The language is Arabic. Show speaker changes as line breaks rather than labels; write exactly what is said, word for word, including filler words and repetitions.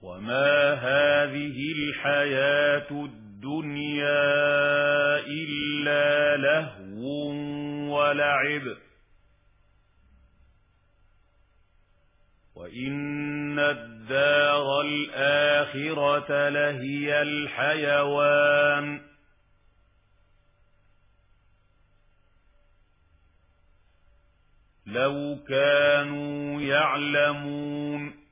وما هذه الحياة الدنيا إلا لهو ولعب وإن الدار الآخرة لهي الحيوان لو كانوا يعلمون